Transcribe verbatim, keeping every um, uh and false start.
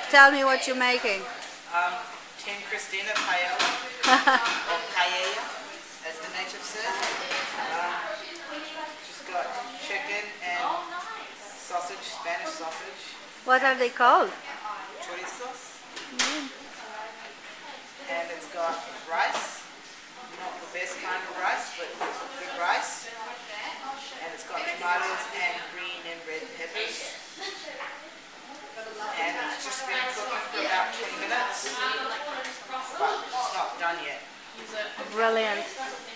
Tell me what you're making. Um, Tin Christina paella, or paella, as the native said. Um, just got chicken and sausage, Spanish sausage. What are they called? Chorizos. Mm. And it's got rice, not the best kind of rice, but good rice. And it's got tomatoes and green and red peppers. And it's just been cooking for about twenty minutes, but it's not done yet. Brilliant.